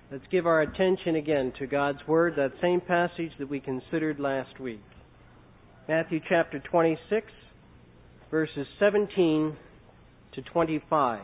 Let's give our attention again to God's Word, that same passage that we considered last week. Matthew chapter 26, verses 17 to 25.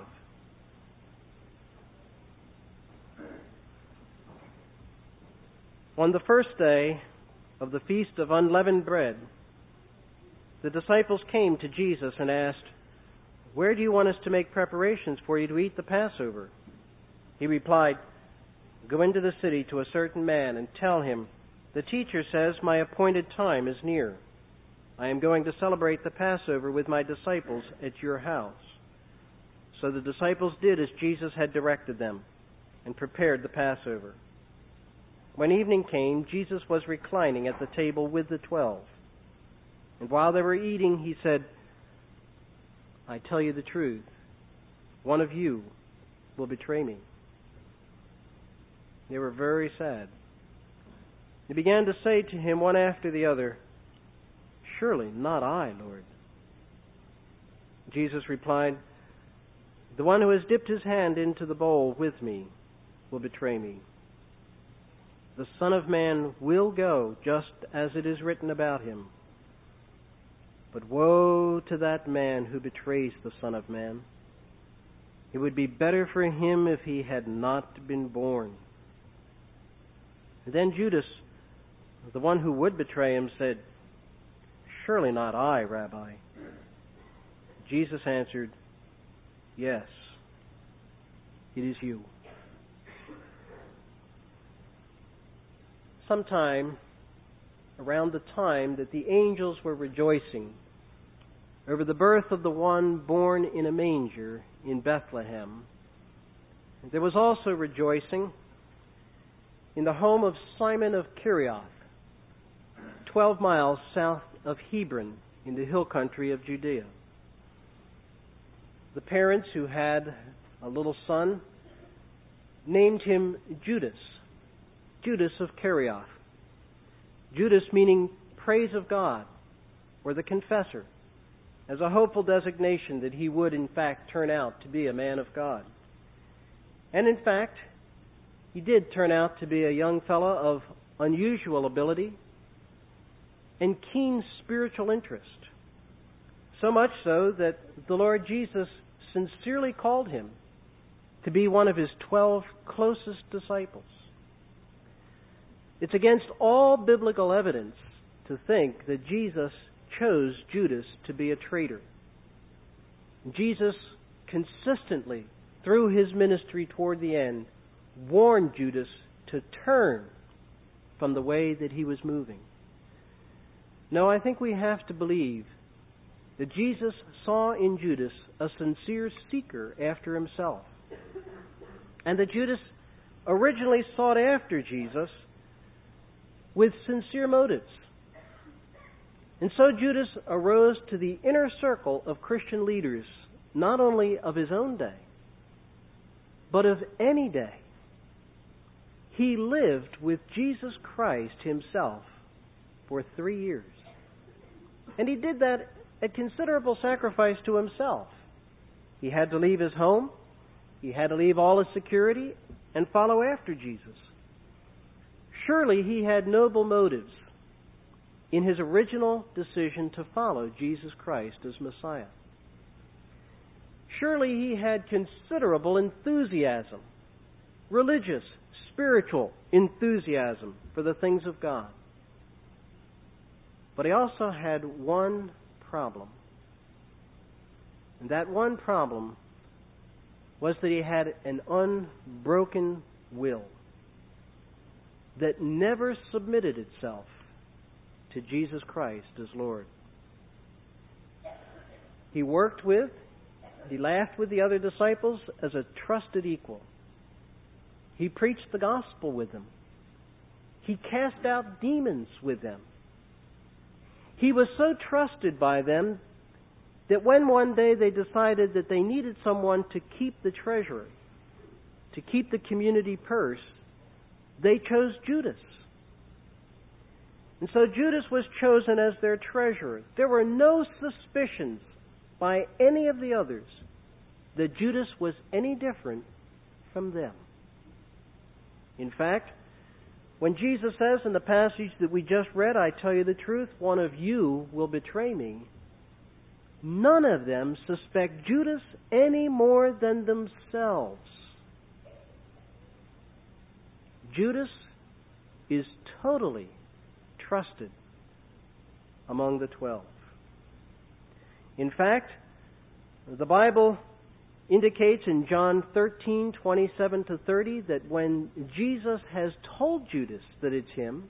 On the first day of the Feast of Unleavened Bread, the disciples came to Jesus and asked, "Where do you want us to make preparations for you to eat the Passover?" He replied, "Go into the city to a certain man and tell him, 'The teacher says, my appointed time is near. I am going to celebrate the Passover with my disciples at your house.'" So the disciples did as Jesus had directed them and prepared the Passover. When evening came, Jesus was reclining at the table with the 12. And while they were eating, he said, "I tell you the truth, one of you will betray me." They were very sad. They began to say to him one after the other, "Surely not I, Lord." Jesus replied, "The one who has dipped his hand into the bowl with me will betray me. The Son of Man will go just as it is written about him. But woe to that man who betrays the Son of Man. It would be better for him if he had not been born." And then Judas, the one who would betray him, said, "Surely not I, Rabbi." Jesus answered, "Yes, it is you." Sometime around the time that the angels were rejoicing over the birth of the one born in a manger in Bethlehem, there was also rejoicing in the home of Simon of Kiriath, 12 miles south of Hebron in the hill country of Judea. The parents who had a little son named him Judas, Judas of Kiriath. Judas meaning praise of God, or the confessor, as a hopeful designation that he would in fact turn out to be a man of God. And in fact, he did turn out to be a young fellow of unusual ability and keen spiritual interest, so much so that the Lord Jesus sincerely called him to be one of his 12 closest disciples. It's against all biblical evidence to think that Jesus chose Judas to be a traitor. Jesus consistently, through his ministry toward the end, warned Judas to turn from the way that he was moving. No, I think we have to believe that Jesus saw in Judas a sincere seeker after himself, and that Judas originally sought after Jesus with sincere motives. And so Judas arose to the inner circle of Christian leaders, not only of his own day, but of any day. He lived with Jesus Christ himself for 3 years. And he did that at considerable sacrifice to himself. He had to leave his home, he had to leave all his security, and follow after Jesus. Surely he had noble motives in his original decision to follow Jesus Christ as Messiah. Surely he had considerable enthusiasm, religious, spiritual enthusiasm for the things of God. But he also had one problem. And that one problem was that he had an unbroken will that never submitted itself to Jesus Christ as Lord. He worked with, he laughed with the other disciples as a trusted equal. He preached the gospel with them. He cast out demons with them. He was so trusted by them that when one day they decided that they needed someone to keep the treasury, to keep the community purse, they chose Judas. And so Judas was chosen as their treasurer. There were no suspicions by any of the others that Judas was any different from them. In fact, when Jesus says in the passage that we just read, I tell you the truth, one of you will betray me, none of them suspect Judas any more than themselves. Judas is totally trusted among the 12. In fact, the Bible indicates in John 13:27-30 that when Jesus has told Judas that it's him,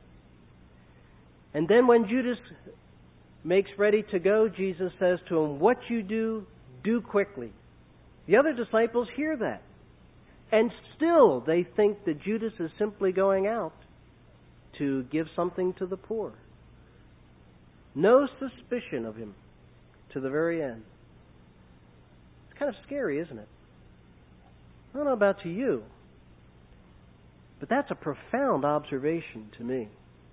and then when Judas makes ready to go, Jesus says to him, what you do, do quickly. The other disciples hear that, and still they think that Judas is simply going out to give something to the poor. No suspicion of him to the very end. It's kind of scary, isn't it? I don't know about to you, but that's a profound observation to me.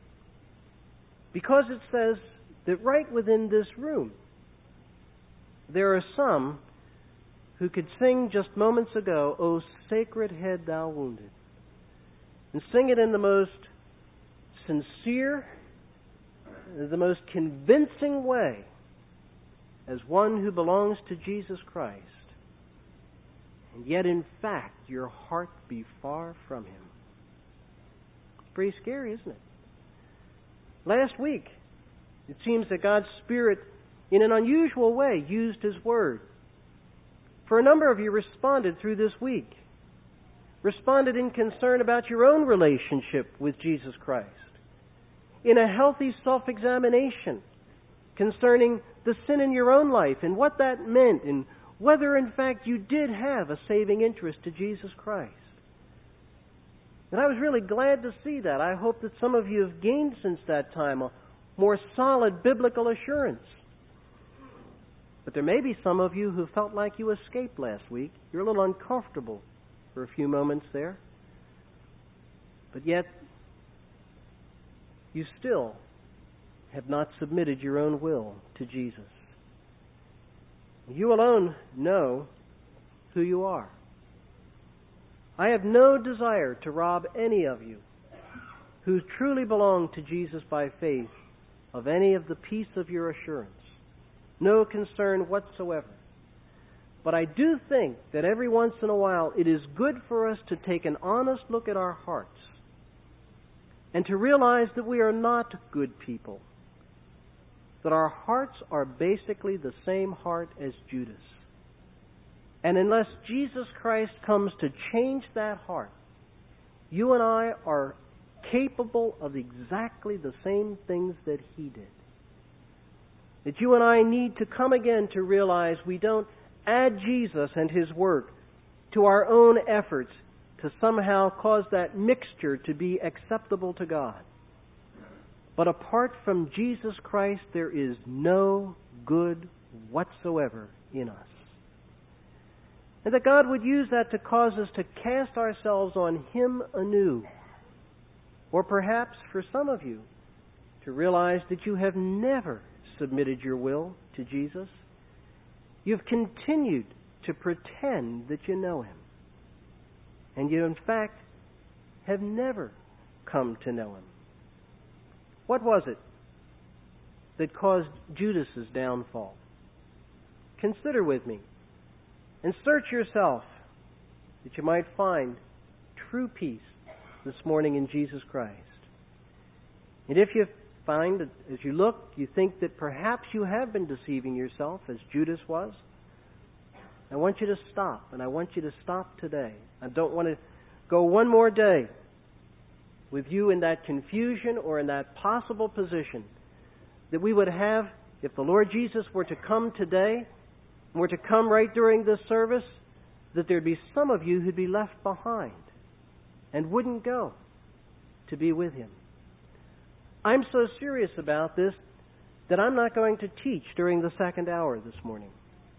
Because it says that right within this room, there are some who could sing just moments ago, O sacred head thou wounded, and sing it in the most sincere, the most convincing way as one who belongs to Jesus Christ, and yet in fact your heart be far from Him. It's pretty scary, isn't it? Last week, it seems that God's Spirit, in an unusual way, used His Word. For a number of you responded through this week, responded in concern about your own relationship with Jesus Christ, in a healthy self-examination concerning the sin in your own life and what that meant and whether in fact you did have a saving interest to Jesus Christ. And I was really glad to see that. I hope that some of you have gained since that time a more solid biblical assurance. But there may be some of you who felt like you escaped last week. You're a little uncomfortable for a few moments there. But yet, you still have not submitted your own will to Jesus. You alone know who you are. I have no desire to rob any of you who truly belong to Jesus by faith of any of the peace of your assurance. No concern whatsoever. But I do think that every once in a while it is good for us to take an honest look at our hearts and to realize that we are not good people. That our hearts are basically the same heart as Judas. And unless Jesus Christ comes to change that heart, you and I are capable of exactly the same things that He did. That you and I need to come again to realize we don't add Jesus and His work to our own efforts to somehow cause that mixture to be acceptable to God. But apart from Jesus Christ, there is no good whatsoever in us. And that God would use that to cause us to cast ourselves on Him anew. Or perhaps, for some of you, to realize that you have never submitted your will to Jesus. You've continued to pretend that you know Him. And you, in fact, have never come to know Him. What was it that caused Judas's downfall? Consider with me and search yourself that you might find true peace this morning in Jesus Christ. And if you find that as you look, you think that perhaps you have been deceiving yourself as Judas was, I want you to stop, and I want you to stop today. I don't want to go one more day with you in that confusion or in that possible position that we would have if the Lord Jesus were to come today, were to come right during this service, that there'd be some of you who'd be left behind and wouldn't go to be with Him. I'm so serious about this that I'm not going to teach during the second hour this morning.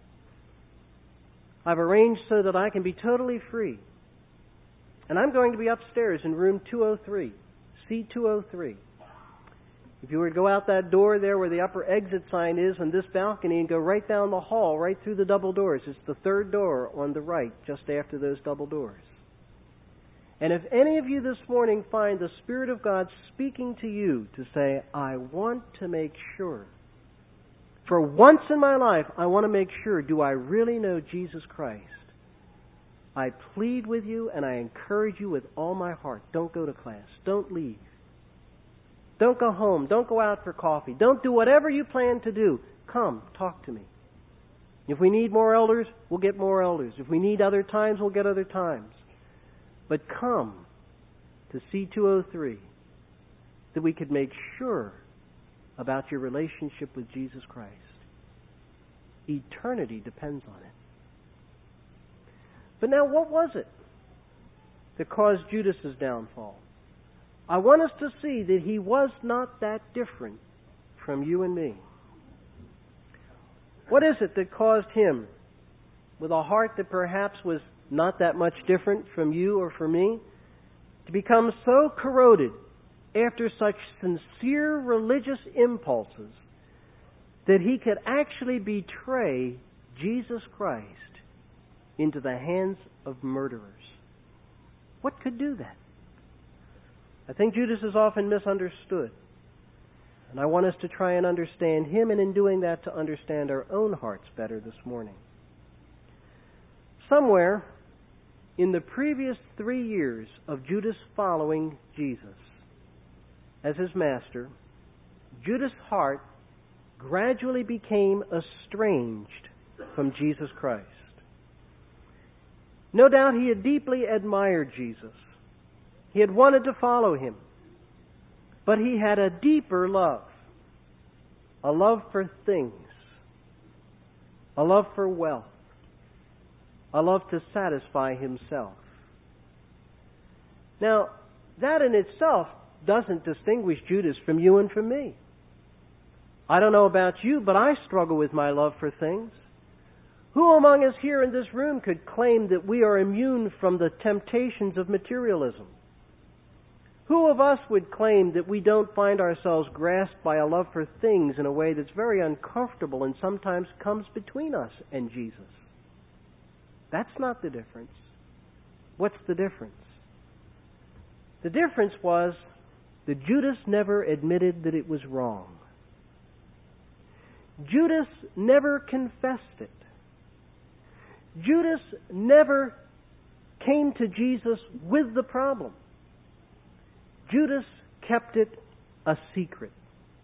I've arranged so that I can be totally free. And I'm going to be upstairs in room 203, C203. If you were to go out that door there where the upper exit sign is on this balcony and go right down the hall, right through the double doors, it's the third door on the right, just after those double doors. And if any of you this morning find the Spirit of God speaking to you to say, I want to make sure, for once in my life, I want to make sure, do I really know Jesus Christ? I plead with you and I encourage you with all my heart. Don't go to class. Don't leave. Don't go home. Don't go out for coffee. Don't do whatever you plan to do. Come, talk to me. If we need more elders, we'll get more elders. If we need other times, we'll get other times. But come to C203 that we could make sure about your relationship with Jesus Christ. Eternity depends on it. But now, what was it that caused Judas's downfall? I want us to see that he was not that different from you and me. What is it that caused him, with a heart that perhaps was not that much different from you or from me, to become so corroded after such sincere religious impulses that he could actually betray Jesus Christ into the hands of murderers? What could do that? I think Judas is often misunderstood. And I want us to try and understand him, and in doing that, to understand our own hearts better this morning. Somewhere in the previous 3 years of Judas following Jesus as his master, Judas' heart gradually became estranged from Jesus Christ. No doubt he had deeply admired Jesus. He had wanted to follow him. But he had a deeper love. A love for things. A love for wealth. A love to satisfy himself. Now, that in itself doesn't distinguish Judas from you and from me. I don't know about you, but I struggle with my love for things. Who among us here in this room could claim that we are immune from the temptations of materialism? Who of us would claim that we don't find ourselves grasped by a love for things in a way that's very uncomfortable and sometimes comes between us and Jesus? That's not the difference. What's the difference? The difference was that Judas never admitted that it was wrong. Judas never confessed it. Judas never came to Jesus with the problem. Judas kept it a secret.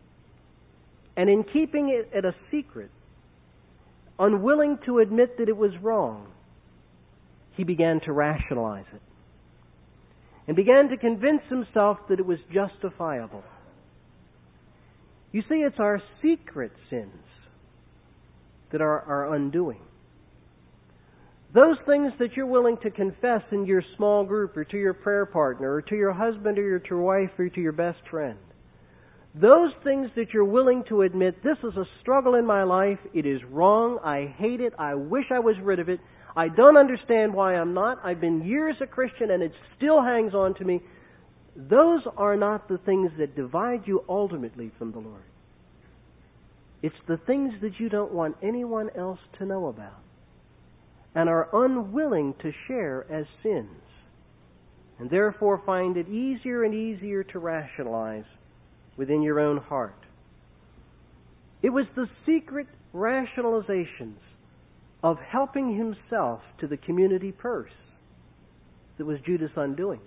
And in keeping it a secret, unwilling to admit that it was wrong, he began to rationalize it and began to convince himself that it was justifiable. You see, it's our secret sins that are our undoing. Those things that you're willing to confess in your small group or to your prayer partner or to your husband or to your wife or to your best friend. Those things that you're willing to admit, this is a struggle in my life, it is wrong, I hate it, I wish I was rid of it, I don't understand why I'm not, I've been years a Christian and it still hangs on to me. Those are not the things that divide you ultimately from the Lord. It's the things that you don't want anyone else to know about and are unwilling to share as sins, and therefore find it easier and easier to rationalize within your own heart. It was the secret rationalizations of helping himself to the community purse that was Judas' undoing.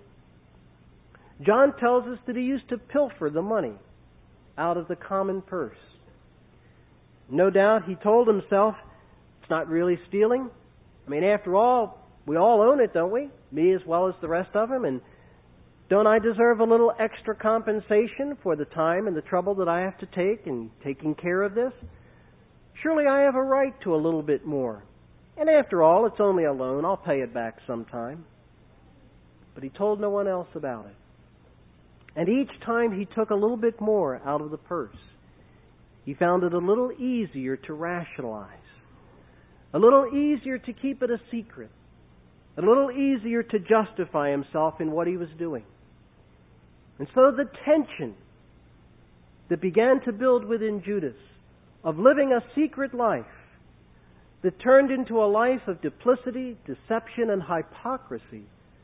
John tells us that he used to pilfer the money out of the common purse. No doubt he told himself, it's not really stealing. I mean, after all, we all own it, don't we? Me as well as the rest of them. And don't I deserve a little extra compensation for the time and the trouble that I have to take in taking care of this? Surely I have a right to a little bit more. And after all, it's only a loan. I'll pay it back sometime. But he told no one else about it. And each time he took a little bit more out of the purse, he found it a little easier to rationalize, a little easier to keep it a secret, a little easier to justify himself in what he was doing. And so the tension that began to build within Judas of living a secret life that turned into a life of duplicity, deception, and hypocrisy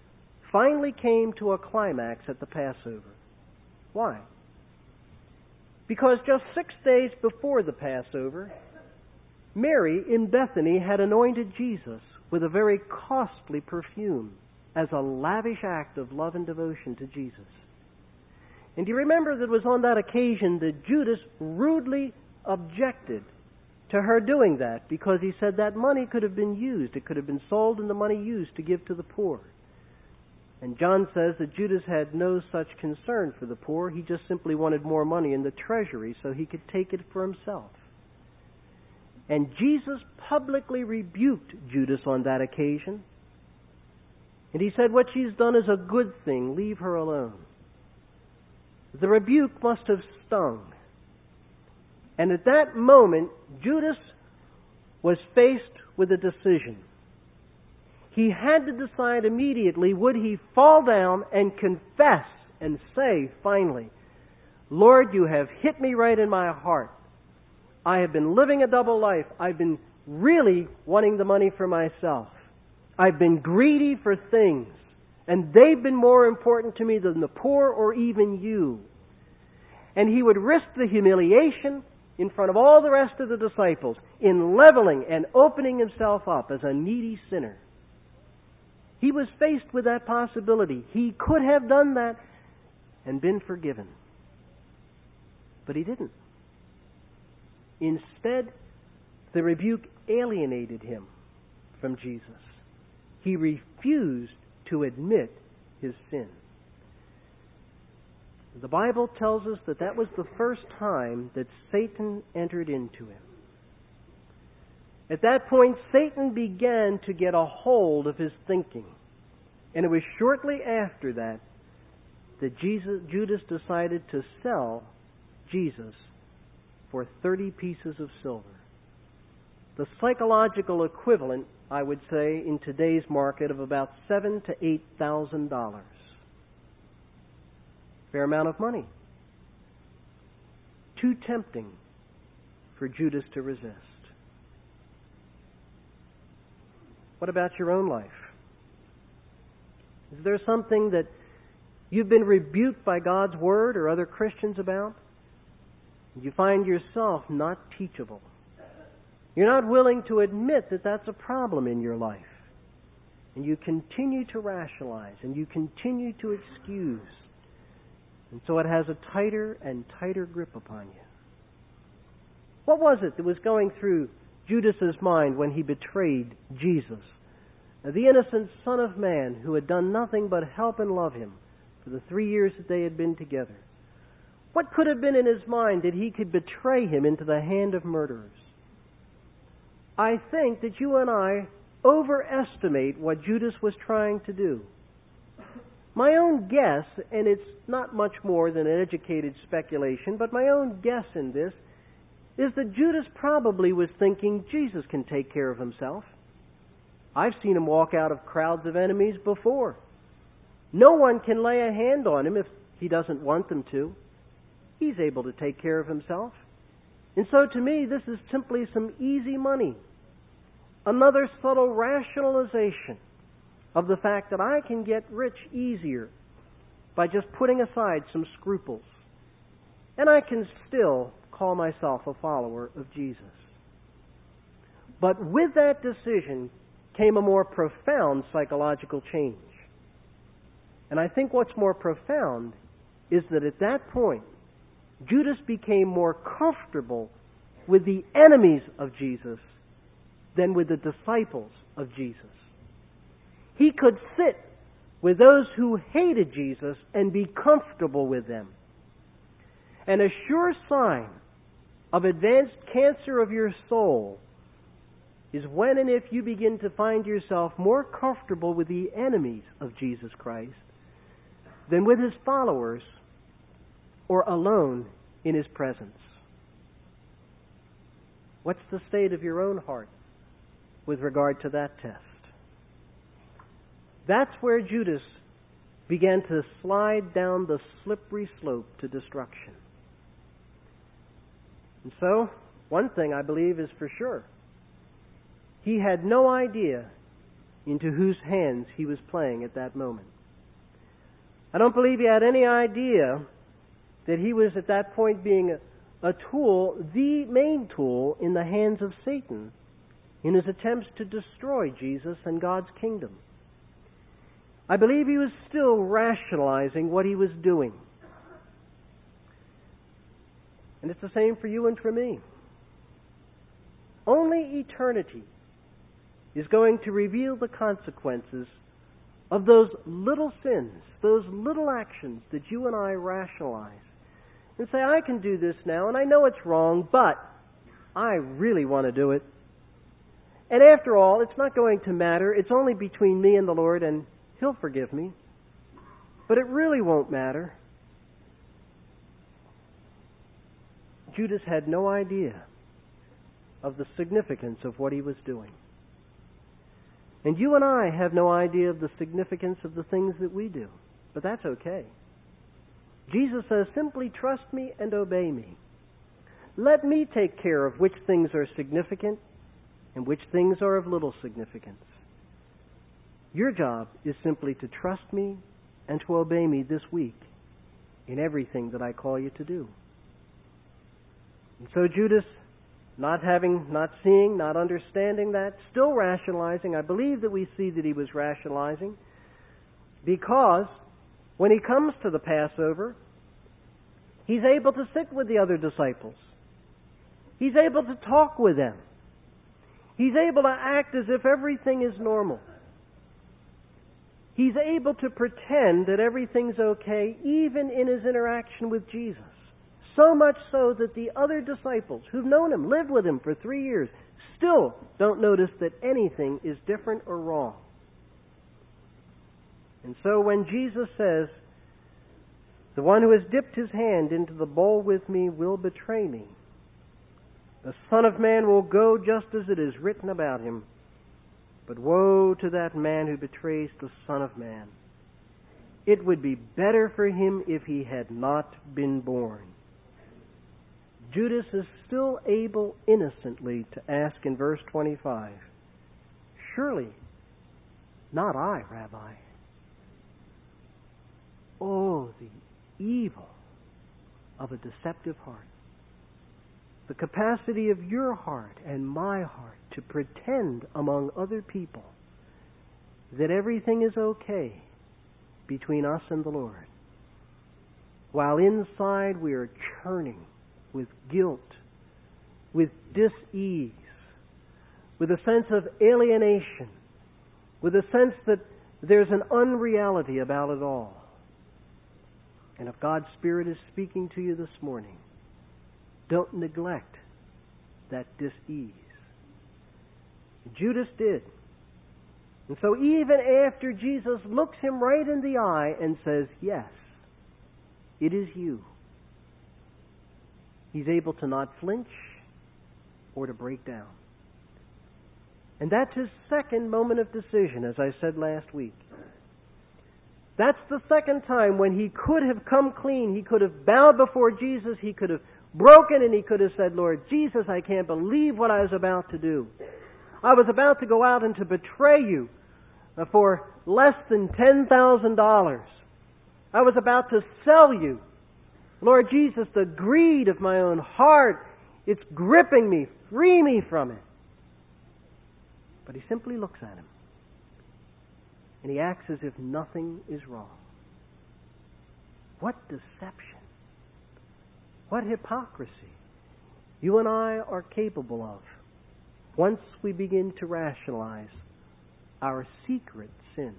finally came to a climax at the Passover. Why? Because just 6 days before the Passover, Mary in Bethany had anointed Jesus with a very costly perfume as a lavish act of love and devotion to Jesus. And do you remember that it was on that occasion that Judas rudely objected to her doing that, because he said that money could have been used. It could have been sold and the money used to give to the poor. And John says that Judas had no such concern for the poor. He just simply wanted more money in the treasury so he could take it for himself. And Jesus publicly rebuked Judas on that occasion. And he said, what she's done is a good thing. Leave her alone. The rebuke must have stung. And at that moment, Judas was faced with a decision. He had to decide immediately, would he fall down and confess and say, finally, Lord, you have hit me right in my heart. I have been living a double life. I've been really wanting the money for myself. I've been greedy for things, and they've been more important to me than the poor or even you. And he would risk the humiliation in front of all the rest of the disciples in leveling and opening himself up as a needy sinner. He was faced with that possibility. He could have done that and been forgiven. But he didn't. Instead, the rebuke alienated him from Jesus. He refused to admit his sin. The Bible tells us that that was the first time that Satan entered into him. At that point, Satan began to get a hold of his thinking. And it was shortly after that that Judas decided to sell Jesus for 30 pieces of silver. The psychological equivalent, I would say, in today's market of about $7,000 to $8,000. Fair amount of money. Too tempting for Judas to resist. What about your own life? Is there something that you've been rebuked by God's Word or other Christians about? You find yourself not teachable. You're not willing to admit that that's a problem in your life. And you continue to rationalize and you continue to excuse. And so it has a tighter and tighter grip upon you. What was it that was going through Judas's mind when he betrayed Jesus, the innocent Son of Man who had done nothing but help and love him for the 3 years that they had been together? What could have been in his mind that he could betray him into the hand of murderers? I think that you and I overestimate what Judas was trying to do. My own guess, and it's not much more than an educated speculation, but my own guess in this is that Judas probably was thinking Jesus can take care of himself. I've seen him walk out of crowds of enemies before. No one can lay a hand on him if he doesn't want them to. He's able to take care of himself. And so to me, this is simply some easy money. Another subtle rationalization of the fact that I can get rich easier by just putting aside some scruples. And I can still call myself a follower of Jesus. But with that decision came a more profound psychological change. And I think what's more profound is that at that point, Judas became more comfortable with the enemies of Jesus than with the disciples of Jesus. He could sit with those who hated Jesus and be comfortable with them. And a sure sign of advanced cancer of your soul is when and if you begin to find yourself more comfortable with the enemies of Jesus Christ than with His followers or alone in His presence. What's the state of your own heart with regard to that test? That's where Judas began to slide down the slippery slope to destruction. And so, one thing I believe is for sure. He had no idea into whose hands he was playing at that moment. I don't believe he had any idea that he was at that point being a tool, the main tool, in the hands of Satan in his attempts to destroy Jesus and God's kingdom. I believe he was still rationalizing what he was doing. And it's the same for you and for me. Only eternity is going to reveal the consequences of those little sins, those little actions that you and I rationalize and say, I can do this now, and I know it's wrong, but I really want to do it. And after all, it's not going to matter. It's only between me and the Lord, and He'll forgive me. But it really won't matter. Judas had no idea of the significance of what he was doing. And you and I have no idea of the significance of the things that we do. But that's okay. Jesus says, simply trust me and obey me. Let me take care of which things are significant and which things are of little significance. Your job is simply to trust me and to obey me this week in everything that I call you to do. And so Judas, not seeing, not understanding that, still rationalizing. I believe that we see that he was rationalizing because when he comes to the Passover, he's able to sit with the other disciples. He's able to talk with them. He's able to act as if everything is normal. He's able to pretend that everything's okay, even in his interaction with Jesus. So much so that the other disciples who've known him, lived with him for 3 years, still don't notice that anything is different or wrong. And so when Jesus says, the one who has dipped his hand into the bowl with me will betray me, the Son of Man will go just as it is written about him. But woe to that man who betrays the Son of Man. It would be better for him if he had not been born. Judas is still able innocently to ask in verse 25, surely not I, Rabbi. Oh, the evil of a deceptive heart. The capacity of your heart and my heart to pretend among other people that everything is okay between us and the Lord, while inside we are churning with guilt, with dis-ease, with a sense of alienation, with a sense that there's an unreality about it all. And if God's Spirit is speaking to you this morning, don't neglect that dis-ease. Judas did. And so even after Jesus looks him right in the eye and says, yes, it is you, he's able to not flinch or to break down. And that's his second moment of decision, as I said last week. That's the second time when he could have come clean. He could have bowed before Jesus. He could have broken and he could have said, Lord Jesus, I can't believe what I was about to do. I was about to go out and to betray you for less than $10,000. I was about to sell you. Lord Jesus, the greed of my own heart, it's gripping me. Free me from it. But he simply looks at him. And he acts as if nothing is wrong. What deception. What hypocrisy you and I are capable of once we begin to rationalize our secret sins.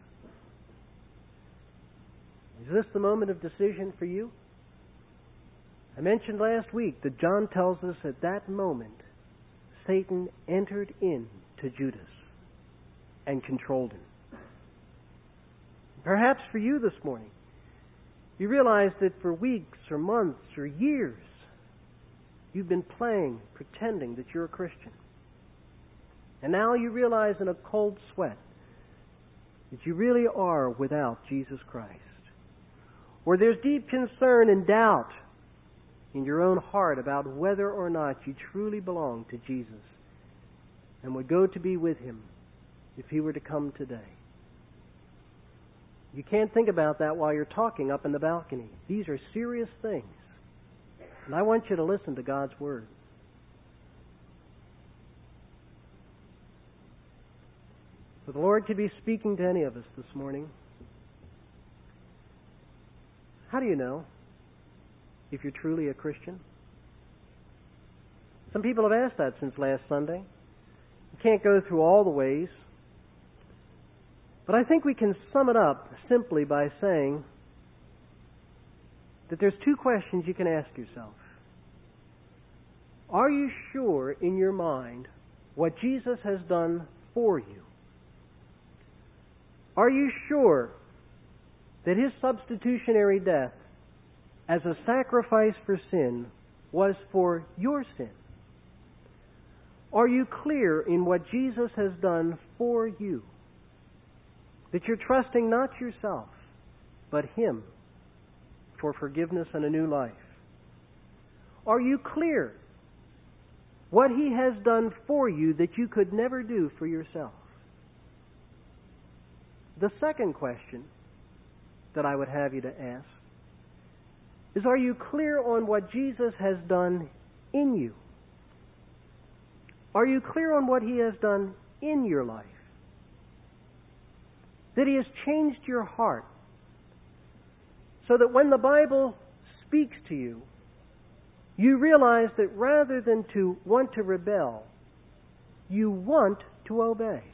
Is this the moment of decision for you? I mentioned last week that John tells us at that moment Satan entered into Judas and controlled him. Perhaps for you this morning, you realize that for weeks or months or years, you've been pretending that you're a Christian. And now you realize in a cold sweat that you really are without Jesus Christ. Or there's deep concern and doubt in your own heart about whether or not you truly belong to Jesus and would go to be with Him if He were to come today. You can't think about that while you're talking up in the balcony. These are serious things. And I want you to listen to God's Word. But the Lord could be speaking to any of us this morning. How do you know if you're truly a Christian? Some people have asked that since last Sunday. You can't go through all the ways. But I think we can sum it up simply by saying that there's two questions you can ask yourself. Are you sure in your mind what Jesus has done for you? Are you sure that His substitutionary death as a sacrifice for sin was for your sin? Are you clear in what Jesus has done for you? That you're trusting not yourself, but Him for forgiveness and a new life? Are you clear what He has done for you that you could never do for yourself? The second question that I would have you to ask is, are you clear on what Jesus has done in you? Are you clear on what He has done in your life? That He has changed your heart so that when the Bible speaks to you, you realize that rather than to want to rebel, you want to obey.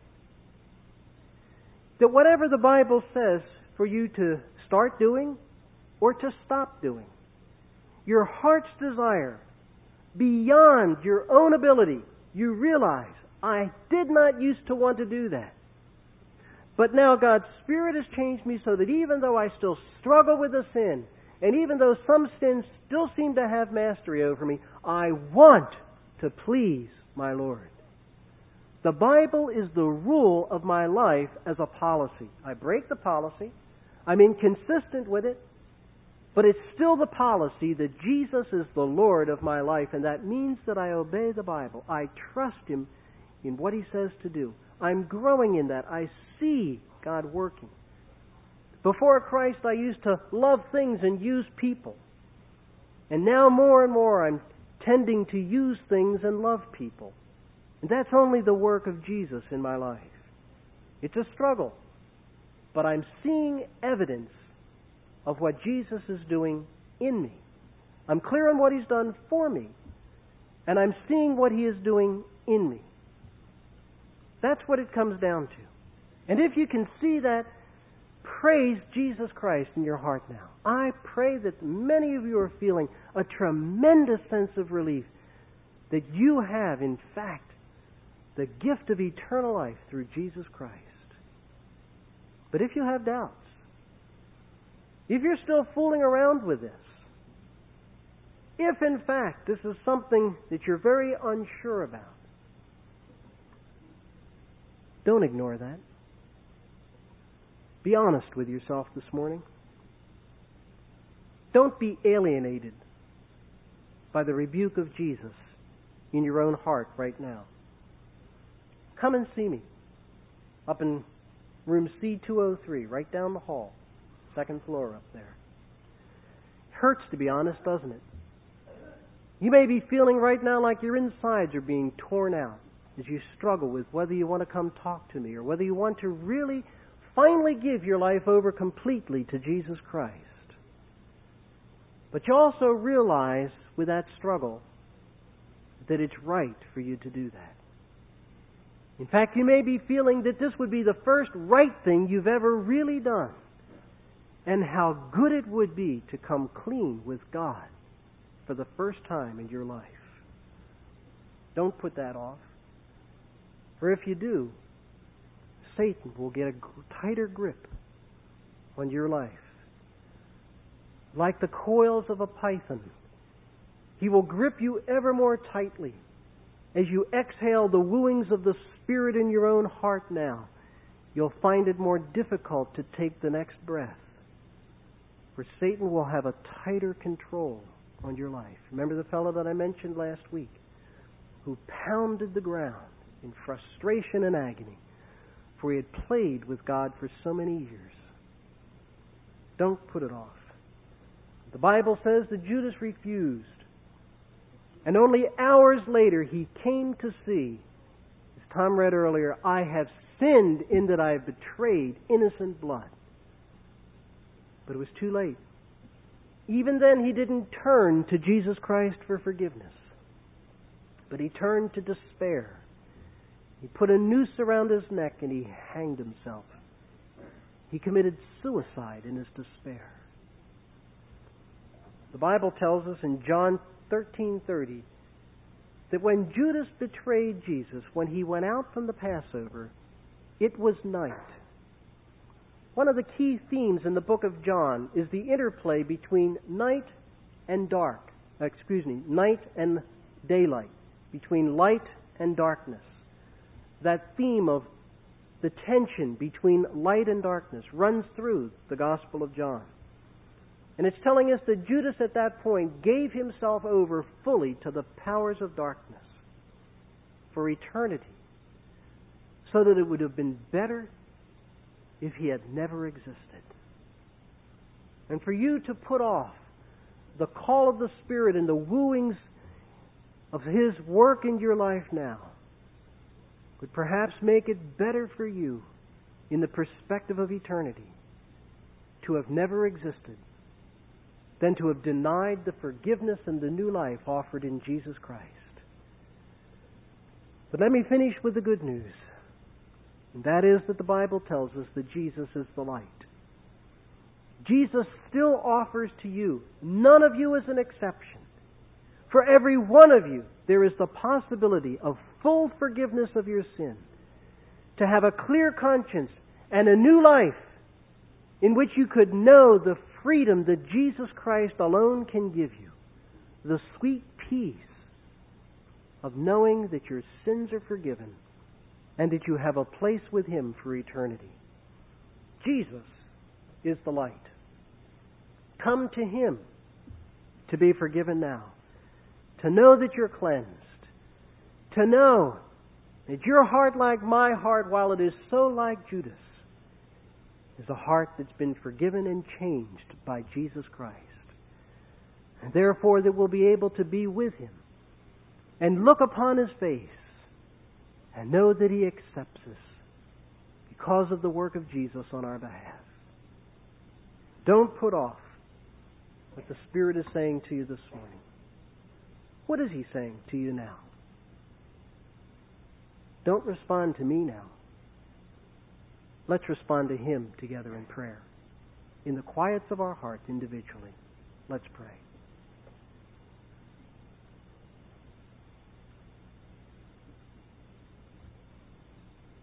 That whatever the Bible says for you to start doing or to stop doing, your heart's desire, beyond your own ability, you realize, I did not used to want to do that. But now God's Spirit has changed me so that even though I still struggle with the sin, and even though some sins still seem to have mastery over me, I want to please my Lord. The Bible is the rule of my life as a policy. I break the policy. I'm inconsistent with it. But it's still the policy that Jesus is the Lord of my life, and that means that I obey the Bible. I trust Him in what He says to do. I'm growing in that. I see God working. Before Christ, I used to love things and use people. And now more and more I'm tending to use things and love people. And that's only the work of Jesus in my life. It's a struggle. But I'm seeing evidence of what Jesus is doing in me. I'm clear on what He's done for me. And I'm seeing what He is doing in me. That's what it comes down to. And if you can see that, praise Jesus Christ in your heart now. I pray that many of you are feeling a tremendous sense of relief that you have, in fact, the gift of eternal life through Jesus Christ. But if you have doubts, if you're still fooling around with this, if in fact this is something that you're very unsure about, don't ignore that. Be honest with yourself this morning. Don't be alienated by the rebuke of Jesus in your own heart right now. Come and see me up in room C203, right down the hall, second floor up there. It hurts, to be honest, doesn't it? You may be feeling right now like your insides are being torn out as you struggle with whether you want to come talk to me or whether you want to really finally give your life over completely to Jesus Christ. But you also realize with that struggle that it's right for you to do that. In fact, you may be feeling that this would be the first right thing you've ever really done, and how good it would be to come clean with God for the first time in your life. Don't put that off. For if you do, Satan will get a tighter grip on your life. Like the coils of a python, he will grip you ever more tightly as you exhale the wooings of the Spirit in your own heart now. You'll find it more difficult to take the next breath, for Satan will have a tighter control on your life. Remember the fellow that I mentioned last week who pounded the ground in frustration and agony, for he had played with God for so many years. Don't put it off. The Bible says that Judas refused. And only hours later he came to see, as Tom read earlier, I have sinned in that I have betrayed innocent blood. But it was too late. Even then he didn't turn to Jesus Christ for forgiveness. But he turned to despair. He put a noose around his neck and he hanged himself. He committed suicide in his despair. The Bible tells us in John 13:30 that when Judas betrayed Jesus, when he went out from the Passover, it was night. One of the key themes in the book of John is the interplay between night and night and daylight, between light and darkness. That theme of the tension between light and darkness runs through the Gospel of John. And it's telling us that Judas at that point gave himself over fully to the powers of darkness for eternity, so that it would have been better if he had never existed. And for you to put off the call of the Spirit and the wooings of His work in your life now would perhaps make it better for you in the perspective of eternity to have never existed than to have denied the forgiveness and the new life offered in Jesus Christ. But let me finish with the good news. And that is that the Bible tells us that Jesus is the light. Jesus still offers to you, none of you is an exception. For every one of you, there is the possibility of full forgiveness of your sin, to have a clear conscience and a new life in which you could know the freedom that Jesus Christ alone can give you, the sweet peace of knowing that your sins are forgiven and that you have a place with Him for eternity. Jesus is the light. Come to Him to be forgiven now, to know that you're cleansed, to know that your heart, like my heart, while it is so like Judas, is a heart that's been forgiven and changed by Jesus Christ. And therefore that we'll be able to be with Him and look upon His face and know that He accepts us because of the work of Jesus on our behalf. Don't put off what the Spirit is saying to you this morning. What is He saying to you now? Don't respond to me now. Let's respond to Him together in prayer, in the quiets of our hearts individually. Let's pray.